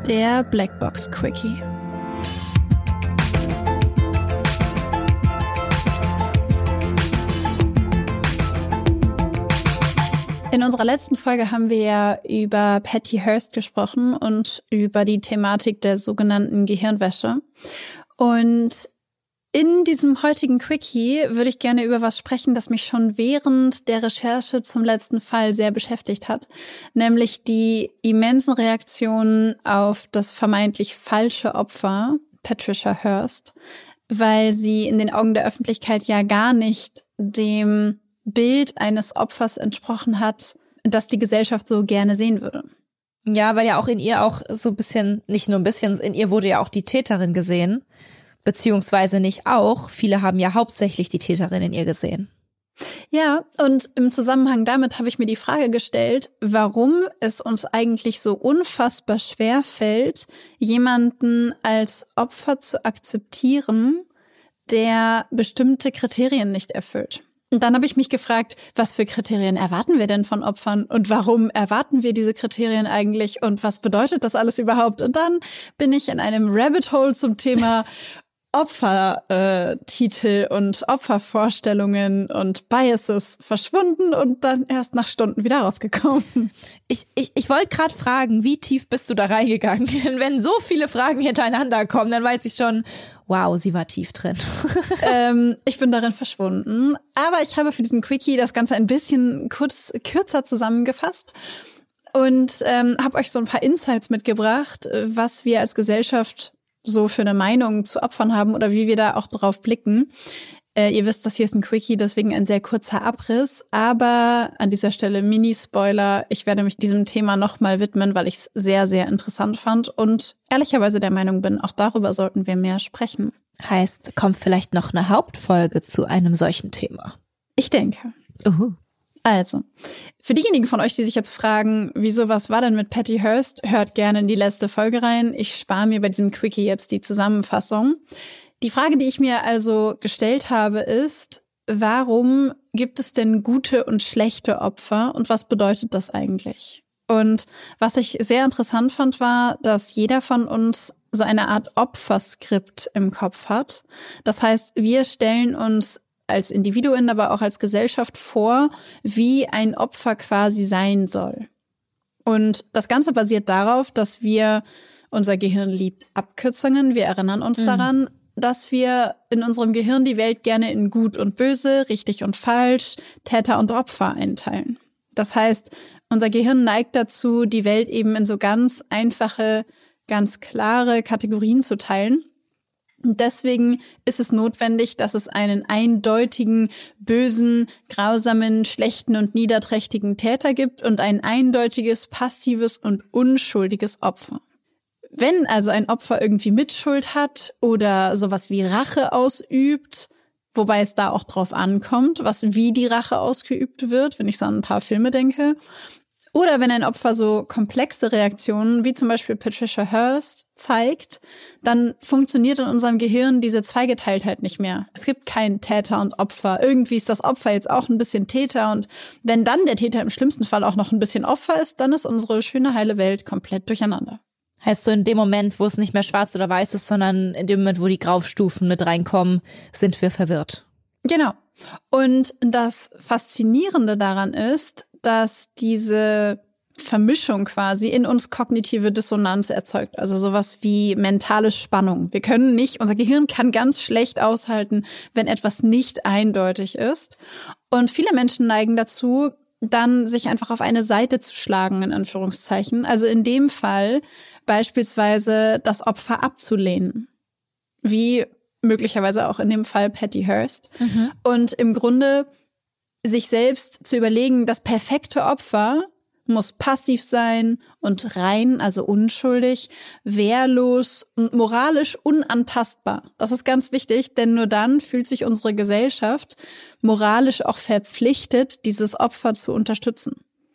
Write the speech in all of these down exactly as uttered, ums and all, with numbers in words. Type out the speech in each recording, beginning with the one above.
Der Blackbox Quickie. In unserer letzten Folge haben wir ja über Patty Hearst gesprochen und über die Thematik der sogenannten Gehirnwäsche. Und in diesem heutigen Quickie würde ich gerne über was sprechen, das mich schon während der Recherche zum letzten Fall sehr beschäftigt hat, nämlich die immensen Reaktionen auf das vermeintlich falsche Opfer, Patricia Hearst, weil sie in den Augen der Öffentlichkeit ja gar nicht dem Bild eines Opfers entsprochen hat, das die Gesellschaft so gerne sehen würde. Ja, weil ja auch in ihr auch so ein bisschen, nicht nur ein bisschen, in ihr wurde ja auch die Täterin gesehen. Beziehungsweise nicht auch. Viele haben ja hauptsächlich die Täterin in ihr gesehen. Ja, und im Zusammenhang damit habe ich mir die Frage gestellt, warum es uns eigentlich so unfassbar schwer fällt, jemanden als Opfer zu akzeptieren, der bestimmte Kriterien nicht erfüllt. Und dann habe ich mich gefragt, was für Kriterien erwarten wir denn von Opfern und warum erwarten wir diese Kriterien eigentlich und was bedeutet das alles überhaupt? Und dann bin ich in einem Rabbit Hole zum Thema Opfertitel äh, und Opfervorstellungen und Biases verschwunden und dann erst nach Stunden wieder rausgekommen. Ich, ich, ich wollte gerade fragen, wie tief bist du da reingegangen? Wenn so viele Fragen hintereinander kommen, dann weiß ich schon, wow, sie war tief drin. ähm, ich bin darin verschwunden. Aber ich habe für diesen Quickie das Ganze ein bisschen kurz kürzer zusammengefasst und ähm, habe euch so ein paar Insights mitgebracht, was wir als Gesellschaft so für eine Meinung zu Opfern haben oder wie wir da auch drauf blicken. Äh, ihr wisst, das hier ist ein Quickie, deswegen ein sehr kurzer Abriss. Aber an dieser Stelle Mini-Spoiler. Ich werde mich diesem Thema nochmal widmen, weil ich es sehr, sehr interessant fand und ehrlicherweise der Meinung bin, auch darüber sollten wir mehr sprechen. Heißt, kommt vielleicht noch eine Hauptfolge zu einem solchen Thema? Ich denke. Uh. Also, für diejenigen von euch, die sich jetzt fragen, wieso, was war denn mit Patty Hearst, hört gerne in die letzte Folge rein. Ich spare mir bei diesem Quickie jetzt die Zusammenfassung. Die Frage, die ich mir also gestellt habe, ist, warum gibt es denn gute und schlechte Opfer und was bedeutet das eigentlich? Und was ich sehr interessant fand, war, dass jeder von uns so eine Art Opferskript im Kopf hat. Das heißt, wir stellen uns als Individuen, aber auch als Gesellschaft vor, wie ein Opfer quasi sein soll. Und das Ganze basiert darauf, dass wir, unser Gehirn liebt Abkürzungen, wir erinnern uns mhm. daran, dass wir in unserem Gehirn die Welt gerne in gut und böse, richtig und falsch, Täter und Opfer einteilen. Das heißt, unser Gehirn neigt dazu, die Welt eben in so ganz einfache, ganz klare Kategorien zu teilen. Und deswegen ist es notwendig, dass es einen eindeutigen, bösen, grausamen, schlechten und niederträchtigen Täter gibt und ein eindeutiges, passives und unschuldiges Opfer. Wenn also ein Opfer irgendwie Mitschuld hat oder sowas wie Rache ausübt, wobei es da auch drauf ankommt, was wie die Rache ausgeübt wird, wenn ich so an ein paar Filme denke, oder wenn ein Opfer so komplexe Reaktionen, wie zum Beispiel Patricia Hearst, zeigt, dann funktioniert in unserem Gehirn diese Zweigeteiltheit nicht mehr. Es gibt keinen Täter und Opfer. Irgendwie ist das Opfer jetzt auch ein bisschen Täter und wenn dann der Täter im schlimmsten Fall auch noch ein bisschen Opfer ist, dann ist unsere schöne, heile Welt komplett durcheinander. Heißt so, in dem Moment, wo es nicht mehr schwarz oder weiß ist, sondern in dem Moment, wo die Graustufen mit reinkommen, sind wir verwirrt. Genau. Und das Faszinierende daran ist, dass diese Vermischung quasi in uns kognitive Dissonanz erzeugt. Also sowas wie mentale Spannung. Wir können nicht, unser Gehirn kann ganz schlecht aushalten, wenn etwas nicht eindeutig ist. Und viele Menschen neigen dazu, dann sich einfach auf eine Seite zu schlagen, in Anführungszeichen. Also in dem Fall beispielsweise das Opfer abzulehnen. Wie möglicherweise auch in dem Fall Patty Hearst. Mhm. Und im Grunde sich selbst zu überlegen, das perfekte Opfer muss passiv sein und rein, also unschuldig, wehrlos und moralisch unantastbar. Das ist ganz wichtig, denn nur dann fühlt sich unsere Gesellschaft moralisch auch verpflichtet, dieses Opfer zu unterstützen.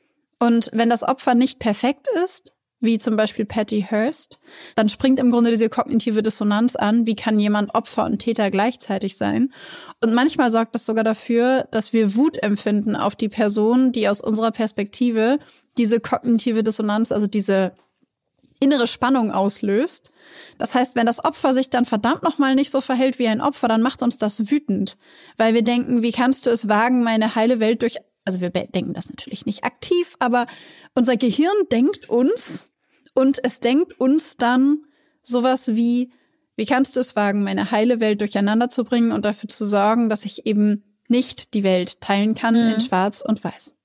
Und wenn das Opfer nicht perfekt ist, wie zum Beispiel Patty Hearst, dann springt im Grunde diese kognitive Dissonanz an, wie kann jemand Opfer und Täter gleichzeitig sein. Und manchmal sorgt das sogar dafür, dass wir Wut empfinden auf die Person, die aus unserer Perspektive diese kognitive Dissonanz, also diese innere Spannung auslöst. Das heißt, wenn das Opfer sich dann verdammt nochmal nicht so verhält wie ein Opfer, dann macht uns das wütend. Weil wir denken, wie kannst du es wagen, meine heile Welt durch... Also wir denken das natürlich nicht aktiv, aber unser Gehirn denkt uns und es denkt uns dann sowas wie, wie kannst du es wagen, meine heile Welt durcheinander zu bringen und dafür zu sorgen, dass ich eben nicht die Welt teilen kann mhm. in Schwarz und Weiß.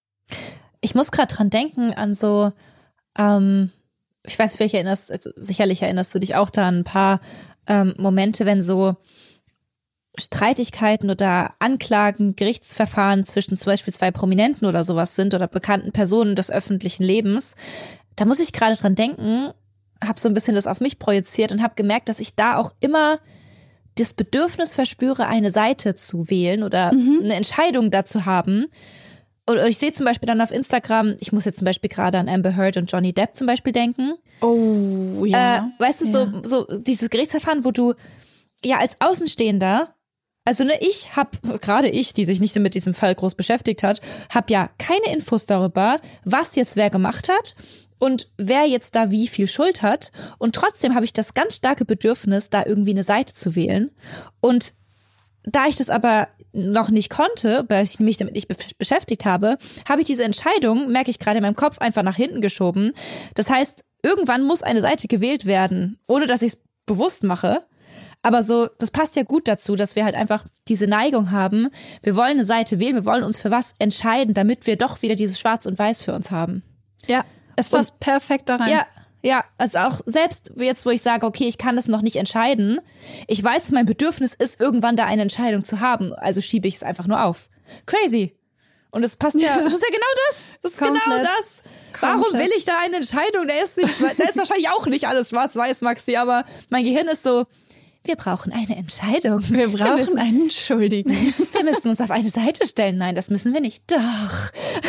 Ich muss gerade dran denken an so, ähm, ich weiß, vielleicht erinnerst, sicherlich erinnerst du dich auch da an ein paar ähm, Momente, wenn so Streitigkeiten oder Anklagen, Gerichtsverfahren zwischen zum Beispiel zwei Prominenten oder sowas sind oder bekannten Personen des öffentlichen Lebens. Da muss ich gerade dran denken, habe so ein bisschen das auf mich projiziert und habe gemerkt, dass ich da auch immer das Bedürfnis verspüre, eine Seite zu wählen oder mhm. eine Entscheidung dazu haben. Und ich sehe zum Beispiel dann auf Instagram, ich muss jetzt zum Beispiel gerade an Amber Heard und Johnny Depp zum Beispiel denken. Oh, ja. Äh, weißt du, ja. so, so dieses Gerichtsverfahren, wo du ja als Außenstehender, also ne, ich habe, gerade ich, die sich nicht mit diesem Fall groß beschäftigt hat, habe ja keine Infos darüber, was jetzt wer gemacht hat und wer jetzt da wie viel Schuld hat. Und trotzdem habe ich das ganz starke Bedürfnis, da irgendwie eine Seite zu wählen. Und da ich das aber noch nicht konnte, weil ich mich damit nicht be- beschäftigt habe, habe ich diese Entscheidung, merke ich gerade in meinem Kopf, einfach nach hinten geschoben. Das heißt, irgendwann muss eine Seite gewählt werden, ohne dass ich es bewusst mache. Aber so, das passt ja gut dazu, dass wir halt einfach diese Neigung haben. Wir wollen eine Seite wählen, wir wollen uns für was entscheiden, damit wir doch wieder dieses Schwarz und Weiß für uns haben. Ja, es passt und, perfekt da rein. Ja, ja, also auch selbst jetzt, wo ich sage, okay, ich kann das noch nicht entscheiden. Ich weiß, mein Bedürfnis ist, irgendwann da eine Entscheidung zu haben. Also schiebe ich es einfach nur auf. Crazy. Und das passt ja, das ist ja genau das. Das ist Komplett. genau das. Warum Komplett. will ich da eine Entscheidung? Da ist, nicht, da ist wahrscheinlich auch nicht alles schwarz-weiß, Maxi, aber mein Gehirn ist so, wir brauchen eine Entscheidung. Wir brauchen wir müssen, einen Schuldigen. Wir müssen uns auf eine Seite stellen. Nein, das müssen wir nicht. Doch.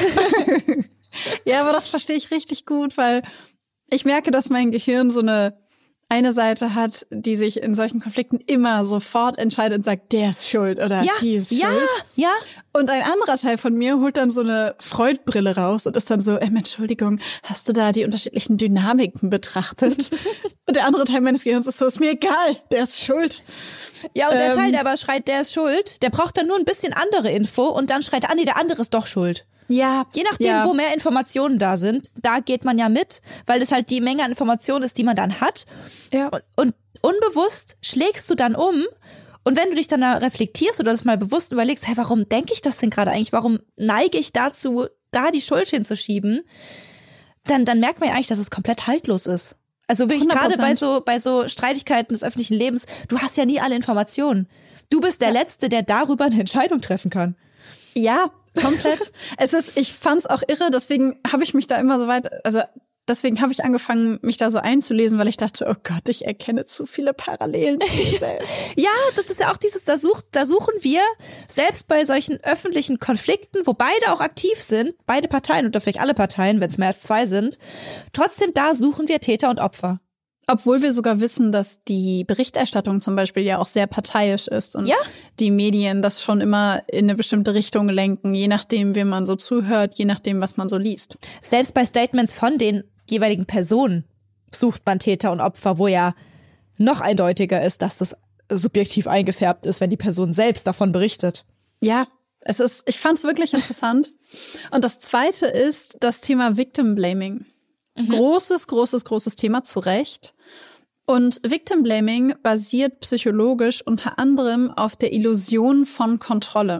Ja, aber das verstehe ich richtig gut, weil ich merke, dass mein Gehirn so eine eine Seite hat, die sich in solchen Konflikten immer sofort entscheidet und sagt, der ist schuld oder ja, die ist ja, schuld. Ja, Und ein anderer Teil von mir holt dann so eine Freudbrille raus und ist dann so, ähm, Entschuldigung, hast du da die unterschiedlichen Dynamiken betrachtet? Und der andere Teil meines Gehirns ist so, ist mir egal, der ist schuld. Ja, und der ähm, Teil, der aber schreit, der ist schuld, der braucht dann nur ein bisschen andere Info und dann schreit er, ah nee, der andere ist doch schuld. Ja. Je nachdem, ja. wo mehr Informationen da sind, da geht man ja mit, weil es halt die Menge an Informationen ist, die man dann hat. Ja. Und, und unbewusst schlägst du dann um. Und wenn du dich dann da reflektierst oder das mal bewusst überlegst, hey, warum denke ich das denn gerade eigentlich? Warum neige ich dazu, da die Schuld hinzuschieben? Dann, dann merkt man ja eigentlich, dass es komplett haltlos ist. Also wirklich gerade bei so, bei so Streitigkeiten des öffentlichen Lebens, du hast ja nie alle Informationen. Du bist der ja. Letzte, der darüber eine Entscheidung treffen kann. Ja, komplett. Es ist, ich fand's auch irre, deswegen habe ich mich da immer so weit, also deswegen habe ich angefangen, mich da so einzulesen, weil ich dachte, oh Gott, ich erkenne zu viele Parallelen zu mir selbst. Ja, das ist ja auch dieses, da, such, da suchen wir, selbst bei solchen öffentlichen Konflikten, wo beide auch aktiv sind, beide Parteien oder vielleicht alle Parteien, wenn es mehr als zwei sind, trotzdem da suchen wir Täter und Opfer. Obwohl wir sogar wissen, dass die Berichterstattung zum Beispiel ja auch sehr parteiisch ist und ja? die Medien das schon immer in eine bestimmte Richtung lenken, je nachdem, wem man so zuhört, je nachdem, was man so liest. Selbst bei Statements von den jeweiligen Personen sucht man Täter und Opfer, wo ja noch eindeutiger ist, dass das subjektiv eingefärbt ist, wenn die Person selbst davon berichtet. Ja, es ist, ich fand's wirklich interessant. Und das Zweite ist das Thema Victim Blaming. Mhm. Großes, großes, großes Thema, zu Recht. Und Victim Blaming basiert psychologisch unter anderem auf der Illusion von Kontrolle.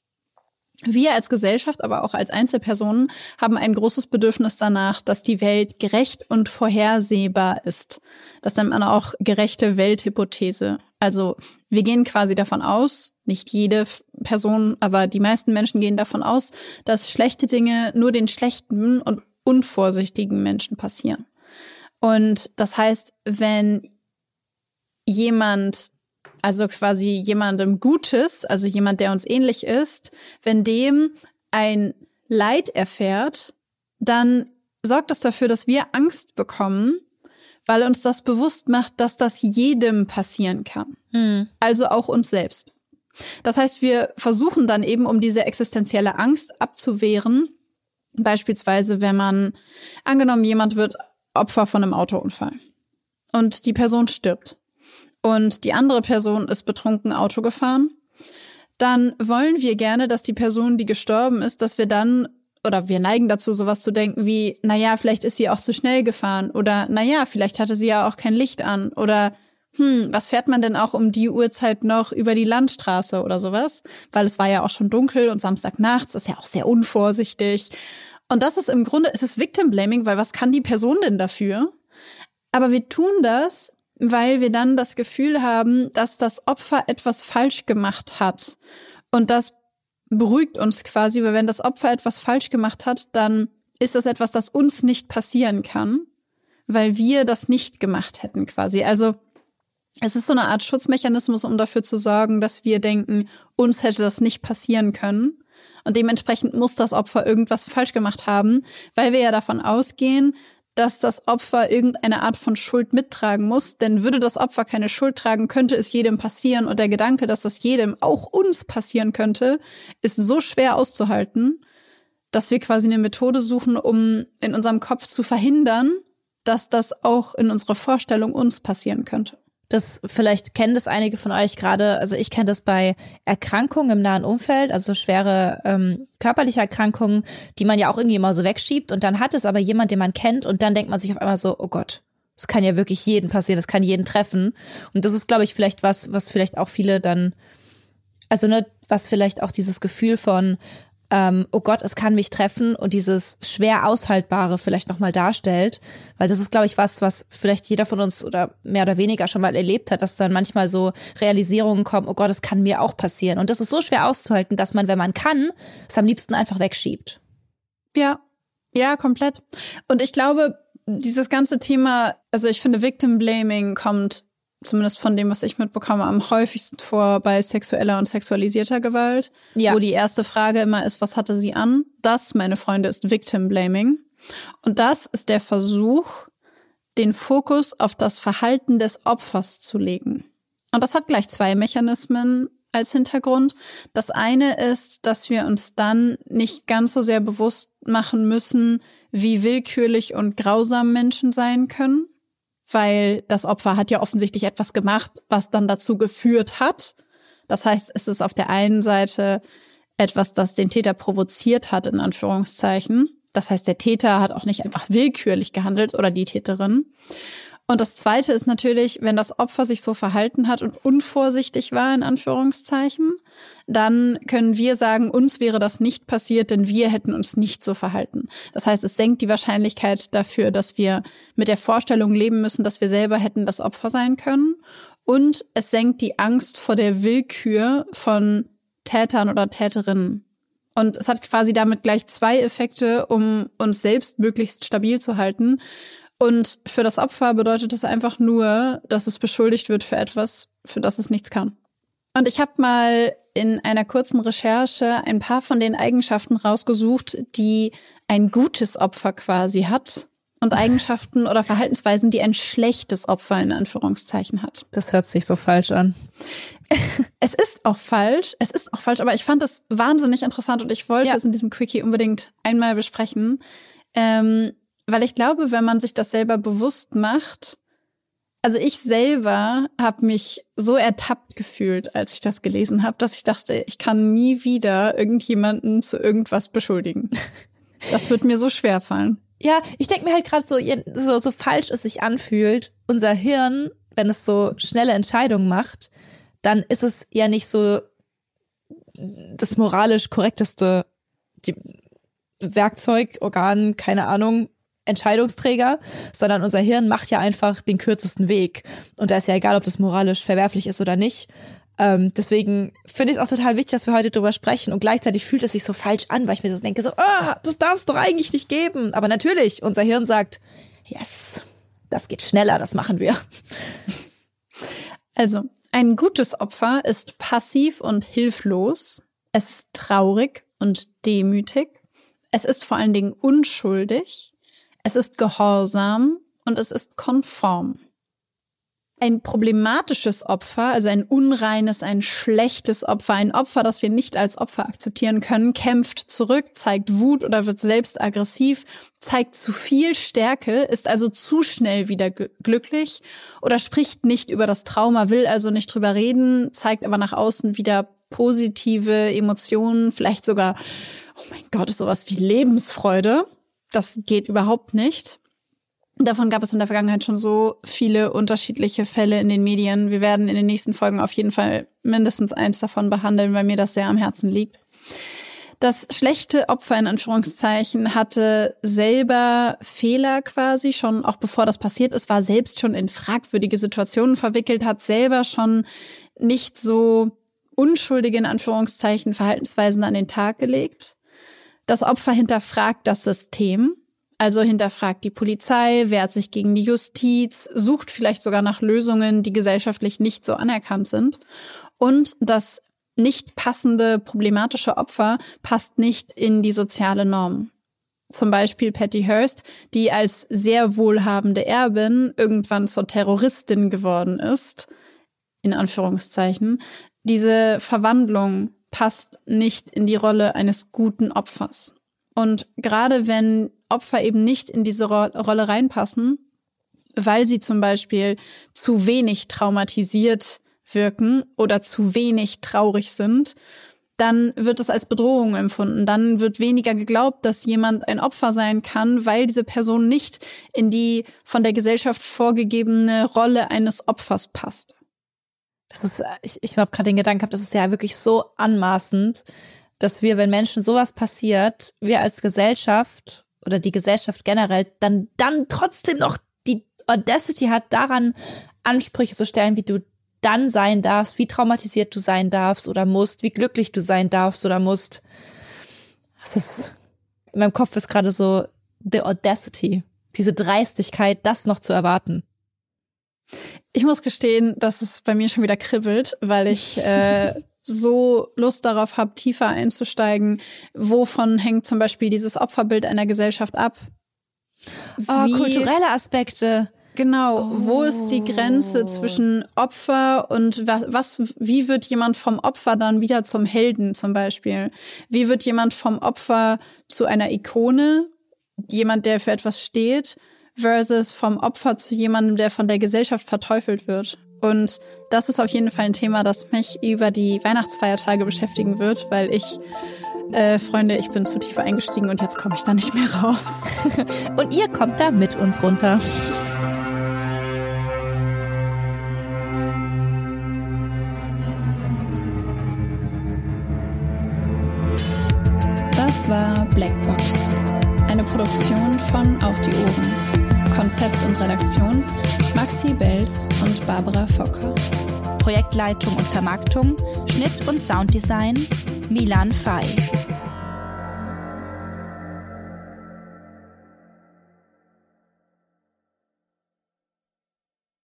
Wir als Gesellschaft, aber auch als Einzelpersonen haben ein großes Bedürfnis danach, dass die Welt gerecht und vorhersehbar ist. Das nennt man auch gerechte Welthypothese. Also wir gehen quasi davon aus, nicht jede Person, aber die meisten Menschen gehen davon aus, dass schlechte Dinge nur den schlechten und unvorsichtigen Menschen passieren. Und das heißt, wenn jemand, also quasi jemandem Gutes, also jemand, der uns ähnlich ist, wenn dem ein Leid erfährt, dann sorgt das dafür, dass wir Angst bekommen, weil uns das bewusst macht, dass das jedem passieren kann. Hm. Also auch uns selbst. Das heißt, wir versuchen dann eben, um diese existenzielle Angst abzuwehren, beispielsweise, wenn man, angenommen, jemand wird Opfer von einem Autounfall. Und die Person stirbt. Und die andere Person ist betrunken Auto gefahren. Dann wollen wir gerne, dass die Person, die gestorben ist, dass wir dann, oder wir neigen dazu, sowas zu denken wie, naja, vielleicht ist sie auch zu schnell gefahren. Oder naja, vielleicht hatte sie ja auch kein Licht an. Oder hm, was fährt man denn auch um die Uhrzeit noch über die Landstraße oder sowas? Weil es war ja auch schon dunkel und Samstagnachts ist ja auch sehr unvorsichtig. Und das ist im Grunde, es ist Victim Blaming, weil was kann die Person denn dafür? Aber wir tun das, weil wir dann das Gefühl haben, dass das Opfer etwas falsch gemacht hat. Und das beruhigt uns quasi, weil wenn das Opfer etwas falsch gemacht hat, dann ist das etwas, das uns nicht passieren kann, weil wir das nicht gemacht hätten quasi. Also es ist so eine Art Schutzmechanismus, um dafür zu sorgen, dass wir denken, uns hätte das nicht passieren können. Und dementsprechend muss das Opfer irgendwas falsch gemacht haben, weil wir ja davon ausgehen, dass das Opfer irgendeine Art von Schuld mittragen muss. Denn würde das Opfer keine Schuld tragen, könnte es jedem passieren. Und der Gedanke, dass das jedem, auch uns passieren könnte, ist so schwer auszuhalten, dass wir quasi eine Methode suchen, um in unserem Kopf zu verhindern, dass das auch in unserer Vorstellung uns passieren könnte. Das vielleicht kennen das einige von euch gerade, also ich kenne das bei Erkrankungen im nahen Umfeld, also schwere ähm, körperliche Erkrankungen, die man ja auch irgendwie immer so wegschiebt und dann hat es aber jemand, den man kennt und dann denkt man sich auf einmal so, oh Gott, das kann ja wirklich jeden passieren, das kann jeden treffen und das ist, glaube ich, vielleicht was, was vielleicht auch viele dann, also ne, was vielleicht auch dieses Gefühl von Ähm, oh Gott, es kann mich treffen und dieses schwer Aushaltbare vielleicht nochmal darstellt, weil das ist, glaube ich, was, was vielleicht jeder von uns oder mehr oder weniger schon mal erlebt hat, dass dann manchmal so Realisierungen kommen, oh Gott, es kann mir auch passieren und das ist so schwer auszuhalten, dass man, wenn man kann, es am liebsten einfach wegschiebt. Ja, ja, komplett. Und ich glaube, dieses ganze Thema, also ich finde, Victim Blaming kommt zumindest von dem, was ich mitbekomme, am häufigsten vor bei sexueller und sexualisierter Gewalt, ja. Wo die erste Frage immer ist, was hatte sie an? Das, meine Freunde, ist Victim Blaming. Und das ist der Versuch, den Fokus auf das Verhalten des Opfers zu legen. Und das hat gleich zwei Mechanismen als Hintergrund. Das eine ist, dass wir uns dann nicht ganz so sehr bewusst machen müssen, wie willkürlich und grausam Menschen sein können. Weil das Opfer hat ja offensichtlich etwas gemacht, was dann dazu geführt hat. Das heißt, es ist auf der einen Seite etwas, das den Täter provoziert hat, in Anführungszeichen. Das heißt, der Täter hat auch nicht einfach willkürlich gehandelt oder die Täterin. Und das Zweite ist natürlich, wenn das Opfer sich so verhalten hat und unvorsichtig war, in Anführungszeichen, dann können wir sagen, uns wäre das nicht passiert, denn wir hätten uns nicht so verhalten. Das heißt, es senkt die Wahrscheinlichkeit dafür, dass wir mit der Vorstellung leben müssen, dass wir selber hätten das Opfer sein können. Und es senkt die Angst vor der Willkür von Tätern oder Täterinnen. Und es hat quasi damit gleich zwei Effekte, um uns selbst möglichst stabil zu halten. Und für das Opfer bedeutet es einfach nur, dass es beschuldigt wird für etwas, für das es nichts kann. Und ich habe mal in einer kurzen Recherche ein paar von den Eigenschaften rausgesucht, die ein gutes Opfer quasi hat und Eigenschaften oder Verhaltensweisen, die ein schlechtes Opfer in Anführungszeichen hat. Das hört sich so falsch an. Es ist auch falsch, es ist auch falsch, aber ich fand es wahnsinnig interessant und ich wollte ja. es in diesem Quickie unbedingt einmal besprechen. Ähm, Weil ich glaube, wenn man sich das selber bewusst macht, also ich selber habe mich so ertappt gefühlt, als ich das gelesen habe, dass ich dachte, ich kann nie wieder irgendjemanden zu irgendwas beschuldigen. Das wird mir so schwer fallen. Ja, ich denke mir halt gerade so, so, so falsch es sich anfühlt, unser Hirn, wenn es so schnelle Entscheidungen macht, dann ist es ja nicht so das moralisch korrekteste die Werkzeug, Organ, keine Ahnung, Entscheidungsträger, sondern unser Hirn macht ja einfach den kürzesten Weg. Und da ist ja egal, ob das moralisch verwerflich ist oder nicht. Ähm, deswegen finde ich es auch total wichtig, dass wir heute drüber sprechen. Und gleichzeitig fühlt es sich so falsch an, weil ich mir so denke, so, ah, das darf es doch eigentlich nicht geben. Aber natürlich, unser Hirn sagt, yes, das geht schneller, das machen wir. Also, ein gutes Opfer ist passiv und hilflos. Es ist traurig und demütig. Es ist vor allen Dingen unschuldig. Es ist gehorsam und es ist konform. Ein problematisches Opfer, also ein unreines, ein schlechtes Opfer, ein Opfer, das wir nicht als Opfer akzeptieren können, kämpft zurück, zeigt Wut oder wird selbst aggressiv, zeigt zu viel Stärke, ist also zu schnell wieder g- glücklich oder spricht nicht über das Trauma, will also nicht drüber reden, zeigt aber nach außen wieder positive Emotionen, vielleicht sogar, oh mein Gott, sowas wie Lebensfreude. Das geht überhaupt nicht. Davon gab es in der Vergangenheit schon so viele unterschiedliche Fälle in den Medien. Wir werden in den nächsten Folgen auf jeden Fall mindestens eins davon behandeln, weil mir das sehr am Herzen liegt. Das schlechte Opfer in Anführungszeichen hatte selber Fehler quasi schon, auch bevor das passiert ist, war selbst schon in fragwürdige Situationen verwickelt, hat selber schon nicht so unschuldige in Anführungszeichen Verhaltensweisen an den Tag gelegt. Das Opfer hinterfragt das System. Also hinterfragt die Polizei, wehrt sich gegen die Justiz, sucht vielleicht sogar nach Lösungen, die gesellschaftlich nicht so anerkannt sind. Und das nicht passende, problematische Opfer passt nicht in die soziale Norm. Zum Beispiel Patty Hearst, die als sehr wohlhabende Erbin irgendwann zur Terroristin geworden ist, in Anführungszeichen. Diese Verwandlung passt nicht in die Rolle eines guten Opfers. Und gerade wenn Opfer eben nicht in diese Ro- Rolle reinpassen, weil sie zum Beispiel zu wenig traumatisiert wirken oder zu wenig traurig sind, dann wird es als Bedrohung empfunden. Dann wird weniger geglaubt, dass jemand ein Opfer sein kann, weil diese Person nicht in die von der Gesellschaft vorgegebene Rolle eines Opfers passt. Das ist, ich, ich habe gerade den Gedanken gehabt, das ist ja wirklich so anmaßend, dass wir, wenn Menschen sowas passiert, wir als Gesellschaft oder die Gesellschaft generell dann, dann trotzdem noch die Audacity hat, daran Ansprüche zu stellen, wie du dann sein darfst, wie traumatisiert du sein darfst oder musst, wie glücklich du sein darfst oder musst. Das ist, in meinem Kopf ist gerade so the Audacity, diese Dreistigkeit, das noch zu erwarten. Ich muss gestehen, dass es bei mir schon wieder kribbelt, weil ich äh, so Lust darauf habe, tiefer einzusteigen. Wovon hängt zum Beispiel dieses Opferbild einer Gesellschaft ab? Wie, oh, kulturelle Aspekte. Genau, oh. Wo ist die Grenze zwischen Opfer und was, was, wie wird jemand vom Opfer dann wieder zum Helden zum Beispiel? Wie wird jemand vom Opfer zu einer Ikone? Jemand, der für etwas steht? Versus vom Opfer zu jemandem, der von der Gesellschaft verteufelt wird. Und das ist auf jeden Fall ein Thema, das mich über die Weihnachtsfeiertage beschäftigen wird, weil ich, äh, Freunde, ich bin zu tief eingestiegen und jetzt komme ich da nicht mehr raus. Und ihr kommt da mit uns runter. Das war Blackbox, eine Produktion von Auf die Ohren. Konzept und Redaktion Maxi Belz und Barbara Focker. Projektleitung und Vermarktung, Schnitt und Sounddesign Milan Fay.